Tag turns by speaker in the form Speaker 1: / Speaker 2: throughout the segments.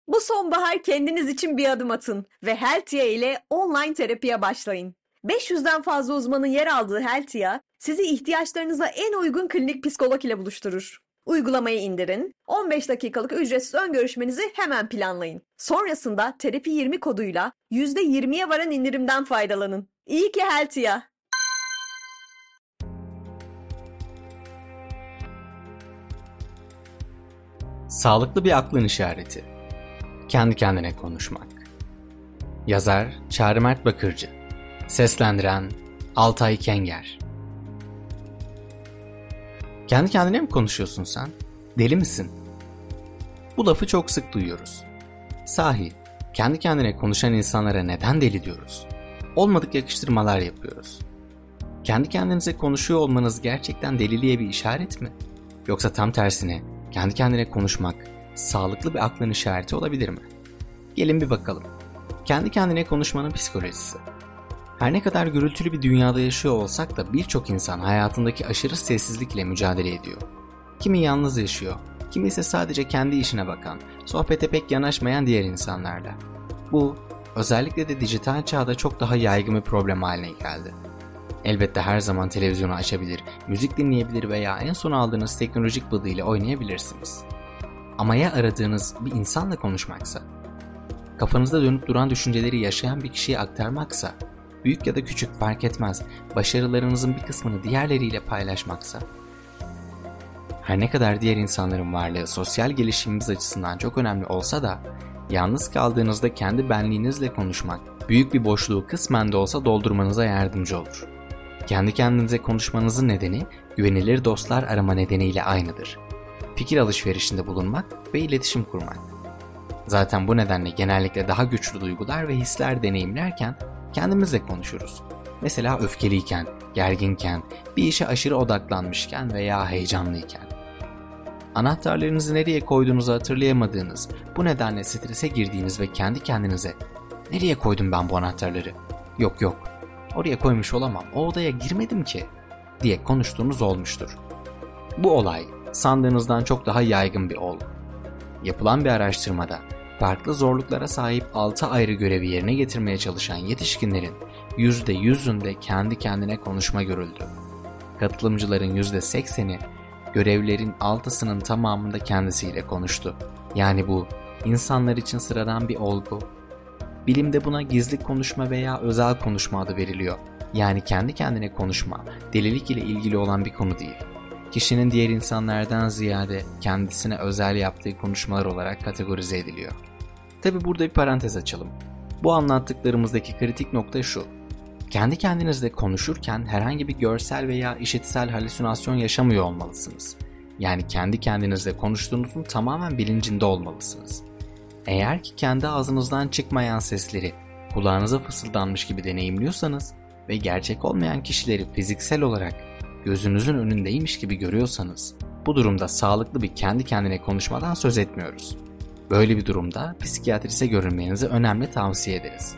Speaker 1: Bu sonbahar kendiniz için bir adım atın ve Heltia ile online terapiye başlayın. 500'den fazla uzmanın yer aldığı Heltia, sizi ihtiyaçlarınıza en uygun klinik psikolog ile buluşturur. Uygulamayı indirin, 15 dakikalık ücretsiz ön görüşmenizi hemen planlayın. Sonrasında Terapi 20 koduyla %20'ye varan indirimden faydalanın. İyi ki Heltia.
Speaker 2: Sağlıklı bir aklın işareti. Kendi kendine konuşmak. Yazar Çağrı Mert Bakırcı. Seslendiren Altay Kenger. Kendi kendine mi konuşuyorsun sen? Deli misin? Bu lafı çok sık duyuyoruz. Sahi, kendi kendine konuşan insanlara neden deli diyoruz? Olmadık yakıştırmalar yapıyoruz. Kendi kendinize konuşuyor olmanız gerçekten deliliğe bir işaret mi? Yoksa tam tersine kendi kendine konuşmak sağlıklı bir aklın işareti olabilir mi? Gelin bir bakalım. Kendi kendine konuşmanın psikolojisi. Her ne kadar gürültülü bir dünyada yaşıyor olsak da birçok insan hayatındaki aşırı sessizlikle mücadele ediyor. Kimi yalnız yaşıyor, kimi ise sadece kendi işine bakan, sohbete pek yanaşmayan diğer insanlarla. Bu, özellikle de dijital çağda çok daha yaygın bir problem haline geldi. Elbette her zaman televizyonu açabilir, müzik dinleyebilir veya en son aldığınız teknolojik bıdı ile oynayabilirsiniz. Ama ya aradığınız bir insanla konuşmaksa? Kafanızda dönüp duran düşünceleri yaşayan bir kişiye aktarmaksa? Büyük ya da küçük fark etmez, başarılarınızın bir kısmını diğerleriyle paylaşmaksa? Her ne kadar diğer insanların varlığı sosyal gelişimimiz açısından çok önemli olsa da, yalnız kaldığınızda kendi benliğinizle konuşmak, büyük bir boşluğu kısmen de olsa doldurmanıza yardımcı olur. Kendi kendinize konuşmanızın nedeni, güvenilir dostlar arama nedeniyle aynıdır. Fikir alışverişinde bulunmak ve iletişim kurmak. Zaten bu nedenle genellikle daha güçlü duygular ve hisler deneyimlerken kendimizle konuşuruz. Mesela öfkeliyken, gerginken, bir işe aşırı odaklanmışken veya heyecanlıyken. Anahtarlarınızı nereye koyduğunuzu hatırlayamadığınız, bu nedenle strese girdiğiniz ve kendi kendinize "Nereye koydum ben bu anahtarları? Yok, oraya koymuş olamam, o odaya girmedim ki" diye konuştuğunuz olmuştur. Bu olay sandığınızdan çok daha yaygın bir olgu. Yapılan bir araştırmada farklı zorluklara sahip 6 ayrı görevi yerine getirmeye çalışan yetişkinlerin %100'ünde kendi kendine konuşma görüldü. Katılımcıların %80'i görevlerin 6'sının tamamında kendisiyle konuştu. Yani bu insanlar için sıradan bir olgu. Bilimde buna gizli konuşma veya özel konuşma adı veriliyor. Yani kendi kendine konuşma, delilik ile ilgili olan bir konu değil. Kişinin diğer insanlardan ziyade kendisine özel yaptığı konuşmalar olarak kategorize ediliyor. Tabi burada bir parantez açalım. Bu anlattıklarımızdaki kritik nokta şu. Kendi kendinizle konuşurken herhangi bir görsel veya işitsel halüsinasyon yaşamıyor olmalısınız. Yani kendi kendinizle konuştuğunuzun tamamen bilincinde olmalısınız. Eğer ki kendi ağzınızdan çıkmayan sesleri kulağınıza fısıldanmış gibi deneyimliyorsanız ve gerçek olmayan kişileri fiziksel olarak gözünüzün önündeymiş gibi görüyorsanız, bu durumda sağlıklı bir kendi kendine konuşmadan söz etmiyoruz. Böyle bir durumda psikiyatrise görünmenizi önemli tavsiye ederiz.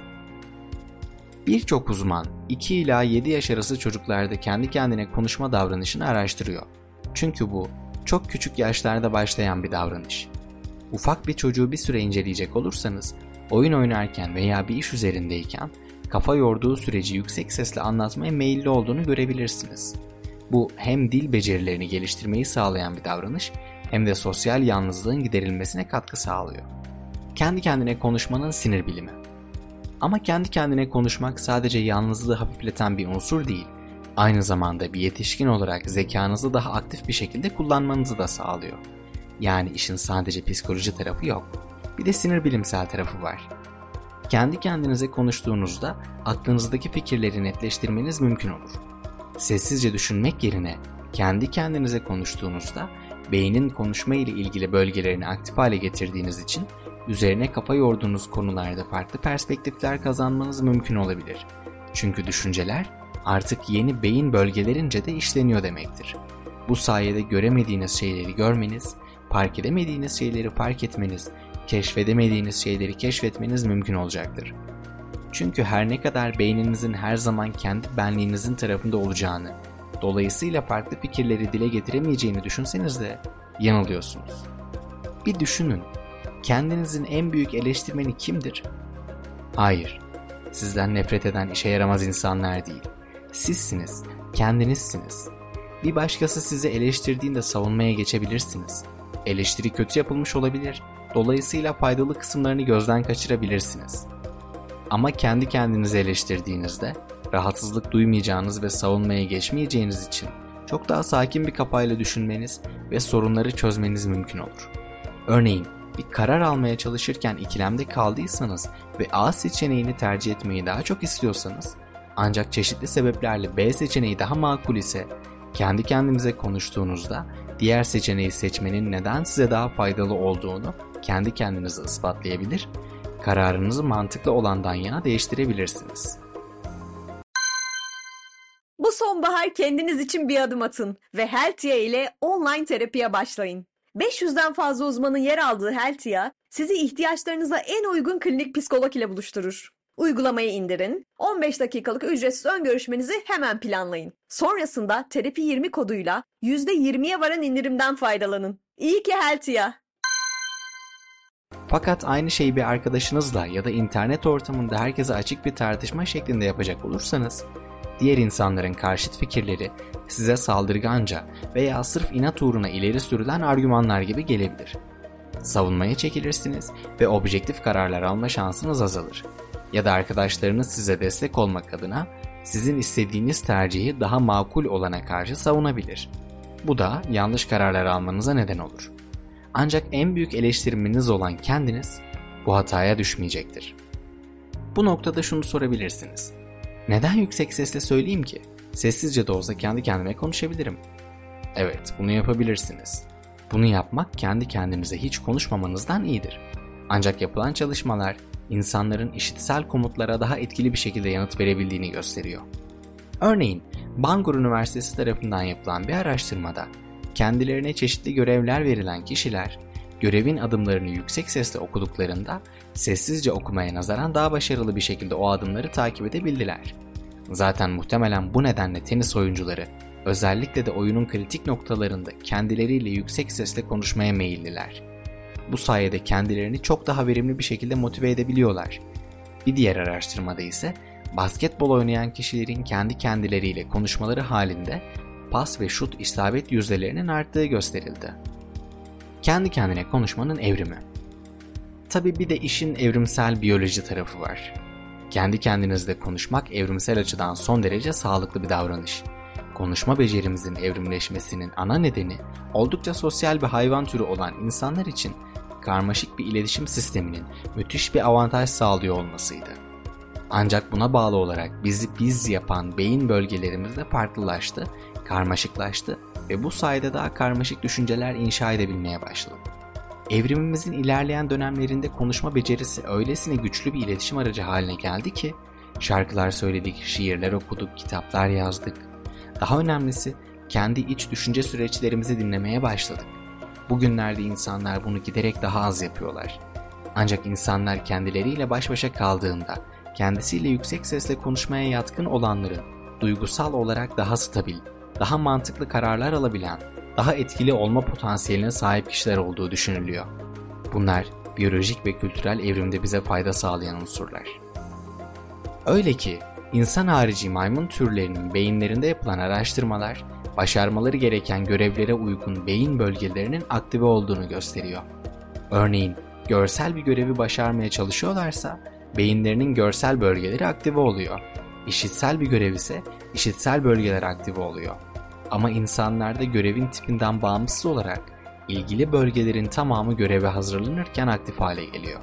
Speaker 2: Birçok uzman 2 ila 7 yaş arası çocuklarda kendi kendine konuşma davranışını araştırıyor. Çünkü bu çok küçük yaşlarda başlayan bir davranış. Ufak bir çocuğu bir süre inceleyecek olursanız, oyun oynarken veya bir iş üzerindeyken kafa yorduğu süreci yüksek sesle anlatmaya meyilli olduğunu görebilirsiniz. Bu hem dil becerilerini geliştirmeyi sağlayan bir davranış hem de sosyal yalnızlığın giderilmesine katkı sağlıyor. Kendi kendine konuşmanın sinir bilimi. Ama kendi kendine konuşmak sadece yalnızlığı hafifleten bir unsur değil, aynı zamanda bir yetişkin olarak zekanızı daha aktif bir şekilde kullanmanızı da sağlıyor. Yani işin sadece psikoloji tarafı yok, bir de sinir bilimsel tarafı var. Kendi kendinize konuştuğunuzda aklınızdaki fikirleri netleştirmeniz mümkün olur. Sessizce düşünmek yerine kendi kendinize konuştuğunuzda beynin konuşma ile ilgili bölgelerini aktif hale getirdiğiniz için üzerine kafa yorduğunuz konularda farklı perspektifler kazanmanız mümkün olabilir. Çünkü düşünceler artık yeni beyin bölgelerince de işleniyor demektir. Bu sayede göremediğiniz şeyleri görmeniz, fark edemediğiniz şeyleri fark etmeniz, keşfedemediğiniz şeyleri keşfetmeniz mümkün olacaktır. Çünkü her ne kadar beyninizin her zaman kendi benliğinizin tarafında olacağını, dolayısıyla farklı fikirleri dile getiremeyeceğini düşünseniz de yanılıyorsunuz. Bir düşünün. kendinizin en büyük eleştirmeni kimdir? Hayır, sizden nefret eden işe yaramaz insanlar değil. Sizsiniz, kendinizsiniz. Bir başkası sizi eleştirdiğinde savunmaya geçebilirsiniz. Eleştiri kötü yapılmış olabilir, dolayısıyla faydalı kısımlarını gözden kaçırabilirsiniz. Ama kendi kendinizi eleştirdiğinizde, rahatsızlık duymayacağınız ve savunmaya geçmeyeceğiniz için çok daha sakin bir kafayla düşünmeniz ve sorunları çözmeniz mümkün olur. Örneğin, bir karar almaya çalışırken ikilemde kaldıysanız ve A seçeneğini tercih etmeyi daha çok istiyorsanız, ancak çeşitli sebeplerle B seçeneği daha makul ise, kendi kendinize konuştuğunuzda diğer seçeneği seçmenin neden size daha faydalı olduğunu kendi kendinize ispatlayabilir, kararınızı mantıklı olandan yana değiştirebilirsiniz.
Speaker 1: Bu sonbahar kendiniz için bir adım atın ve Heltia ile online terapiye başlayın. 500'den fazla uzmanın yer aldığı Heltia, sizi ihtiyaçlarınıza en uygun klinik psikolog ile buluşturur. Uygulamayı indirin, 15 dakikalık ücretsiz ön görüşmenizi hemen planlayın. Sonrasında Terapi 20 koduyla %20'ye varan indirimden faydalanın. İyi ki Heltia!
Speaker 2: Fakat aynı şeyi bir arkadaşınızla ya da internet ortamında herkese açık bir tartışma şeklinde yapacak olursanız, diğer insanların karşıt fikirleri size saldırganca veya sırf inat uğruna ileri sürülen argümanlar gibi gelebilir. Savunmaya çekilirsiniz ve objektif kararlar alma şansınız azalır. Ya da arkadaşlarınız size destek olmak adına sizin istediğiniz tercihi daha makul olana karşı savunabilir. Bu da yanlış kararlar almanıza neden olur. Ancak en büyük eleştirmeniz olan kendiniz bu hataya düşmeyecektir. Bu noktada şunu sorabilirsiniz. Neden yüksek sesle söyleyeyim ki? Sessizce de olsa kendi kendime konuşabilirim. Evet, bunu yapabilirsiniz. Bunu yapmak kendi kendinize hiç konuşmamanızdan iyidir. Ancak yapılan çalışmalar insanların işitsel komutlara daha etkili bir şekilde yanıt verebildiğini gösteriyor. Örneğin, Bangor Üniversitesi tarafından yapılan bir araştırmada kendilerine çeşitli görevler verilen kişiler, görevin adımlarını yüksek sesle okuduklarında sessizce okumaya nazaran daha başarılı bir şekilde o adımları takip edebildiler. Zaten muhtemelen bu nedenle tenis oyuncuları, özellikle de oyunun kritik noktalarında kendileriyle yüksek sesle konuşmaya meyilliler. Bu sayede kendilerini çok daha verimli bir şekilde motive edebiliyorlar. Bir diğer araştırmada ise basketbol oynayan kişilerin kendi kendileriyle konuşmaları halinde pas ve şut isabet yüzdelerinin arttığı gösterildi. Kendi kendine konuşmanın evrimi. Tabii bir de işin evrimsel biyoloji tarafı var. Kendi kendinizle konuşmak evrimsel açıdan son derece sağlıklı bir davranış. Konuşma becerimizin evrimleşmesinin ana nedeni oldukça sosyal bir hayvan türü olan insanlar için karmaşık bir iletişim sisteminin müthiş bir avantaj sağlıyor olmasıydı. Ancak buna bağlı olarak bizi biz yapan beyin bölgelerimiz de farklılaştı, karmaşıklaştı ve bu sayede daha karmaşık düşünceler inşa edebilmeye başladık. Evrimimizin ilerleyen dönemlerinde konuşma becerisi öylesine güçlü bir iletişim aracı haline geldi ki şarkılar söyledik, şiirler okuduk, kitaplar yazdık. Daha önemlisi kendi iç düşünce süreçlerimizi dinlemeye başladık. Bugünlerde insanlar bunu giderek daha az yapıyorlar. Ancak insanlar kendileriyle baş başa kaldığında kendisiyle yüksek sesle konuşmaya yatkın olanların duygusal olarak daha stabil, daha mantıklı kararlar alabilen, daha etkili olma potansiyeline sahip kişiler olduğu düşünülüyor. Bunlar biyolojik ve kültürel evrimde bize fayda sağlayan unsurlar. Öyle ki insan harici maymun türlerinin beyinlerinde yapılan araştırmalar, başarmaları gereken görevlere uygun beyin bölgelerinin aktive olduğunu gösteriyor. Örneğin görsel bir görevi başarmaya çalışıyorlarsa beyinlerinin görsel bölgeleri aktive oluyor. İşitsel bir görev ise işitsel bölgeler aktive oluyor. Ama insanlarda görevin tipinden bağımsız olarak ilgili bölgelerin tamamı göreve hazırlanırken aktif hale geliyor.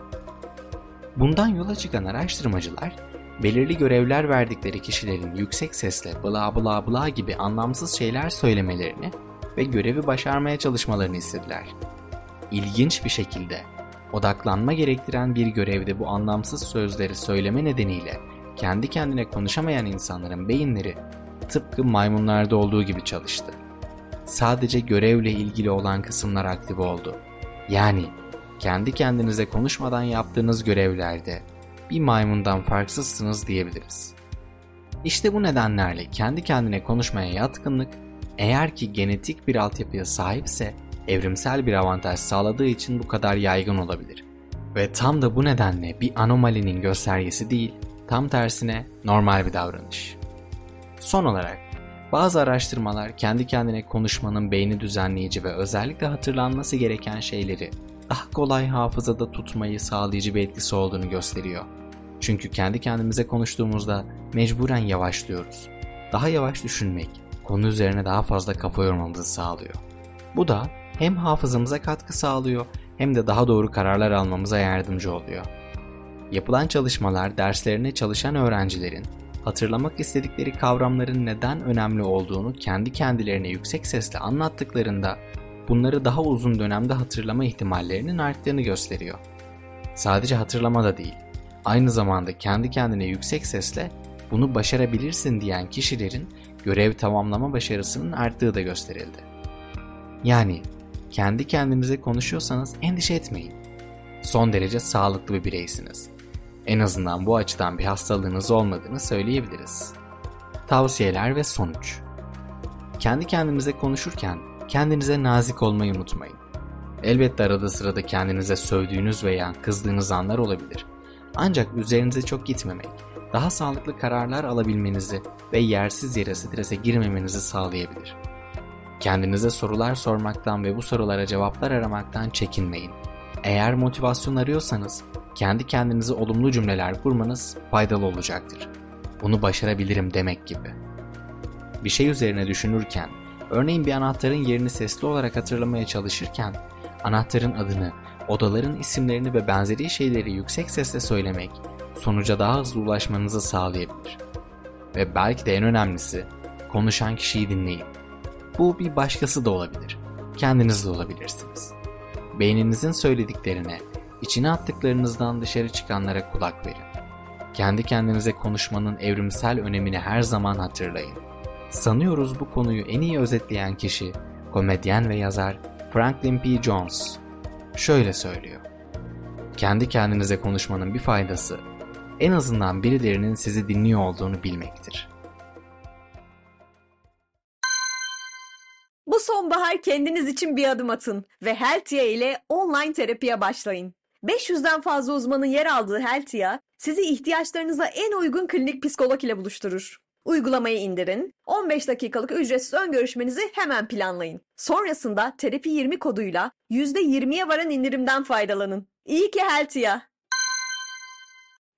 Speaker 2: Bundan yola çıkan araştırmacılar, belirli görevler verdikleri kişilerin yüksek sesle bla bla bla gibi anlamsız şeyler söylemelerini ve görevi başarmaya çalışmalarını istediler. İlginç bir şekilde odaklanma gerektiren bir görevde bu anlamsız sözleri söyleme nedeniyle kendi kendine konuşamayan insanların beyinleri tıpkı maymunlarda olduğu gibi çalıştı. Sadece görevle ilgili olan kısımlar aktive oldu. Yani kendi kendinize konuşmadan yaptığınız görevlerde bir maymundan farksızsınız diyebiliriz. İşte bu nedenlerle kendi kendine konuşmaya yatkınlık, eğer ki genetik bir altyapıya sahipse evrimsel bir avantaj sağladığı için bu kadar yaygın olabilir. Ve tam da bu nedenle bir anomalinin göstergesi değil, tam tersine normal bir davranış. Son olarak, bazı araştırmalar kendi kendine konuşmanın beyni düzenleyici ve özellikle hatırlanması gereken şeyleri daha kolay hafızada tutmayı sağlayıcı bir etkisi olduğunu gösteriyor. Çünkü kendi kendimize konuştuğumuzda mecburen yavaşlıyoruz. Daha yavaş düşünmek, konu üzerine daha fazla kafa yormamızı sağlıyor. Bu da hem hafızamıza katkı sağlıyor hem de daha doğru kararlar almamıza yardımcı oluyor. Yapılan çalışmalar derslerine çalışan öğrencilerin hatırlamak istedikleri kavramların neden önemli olduğunu kendi kendilerine yüksek sesle anlattıklarında bunları daha uzun dönemde hatırlama ihtimallerinin arttığını gösteriyor. Sadece hatırlama da değil, aynı zamanda kendi kendine yüksek sesle bunu başarabilirsin diyen kişilerin görev tamamlama başarısının arttığı da gösterildi. Yani kendi kendinize konuşuyorsanız endişe etmeyin. Son derece sağlıklı bir bireysiniz. En azından bu açıdan bir hastalığınız olmadığını söyleyebiliriz. Tavsiyeler ve sonuç. Kendi kendinize konuşurken kendinize nazik olmayı unutmayın. Elbette arada sırada kendinize sövdüğünüz veya kızdığınız anlar olabilir. Ancak üzerinize çok gitmemek, daha sağlıklı kararlar alabilmenizi ve yersiz yere strese girmemenizi sağlayabilir. Kendinize sorular sormaktan ve bu sorulara cevaplar aramaktan çekinmeyin. Eğer motivasyon arıyorsanız, kendi kendinize olumlu cümleler kurmanız faydalı olacaktır. Bunu başarabilirim demek gibi. Bir şey üzerine düşünürken, örneğin bir anahtarın yerini sesli olarak hatırlamaya çalışırken, anahtarın adını, odaların isimlerini ve benzeri şeyleri yüksek sesle söylemek, sonuca daha hızlı ulaşmanızı sağlayabilir. Ve belki de en önemlisi, konuşan kişiyi dinleyin. Bu bir başkası da olabilir, kendiniz de olabilirsiniz. Beyninizin söylediklerine, içine attıklarınızdan dışarı çıkanlara kulak verin. Kendi kendinize konuşmanın evrimsel önemini her zaman hatırlayın. Sanıyoruz bu konuyu en iyi özetleyen kişi, komedyen ve yazar Franklin P. Jones. Şöyle söylüyor: kendi kendinize konuşmanın bir faydası, en azından birilerinin sizi dinliyor olduğunu bilmektir.
Speaker 1: Bu sonbahar kendiniz için bir adım atın ve Heltia ile online terapiye başlayın. 500'den fazla uzmanın yer aldığı Heltia, sizi ihtiyaçlarınıza en uygun klinik psikolog ile buluşturur. Uygulamayı indirin, 15 dakikalık ücretsiz ön görüşmenizi hemen planlayın. Sonrasında Terapi 20 koduyla %20'ye varan indirimden faydalanın. İyi ki Heltia!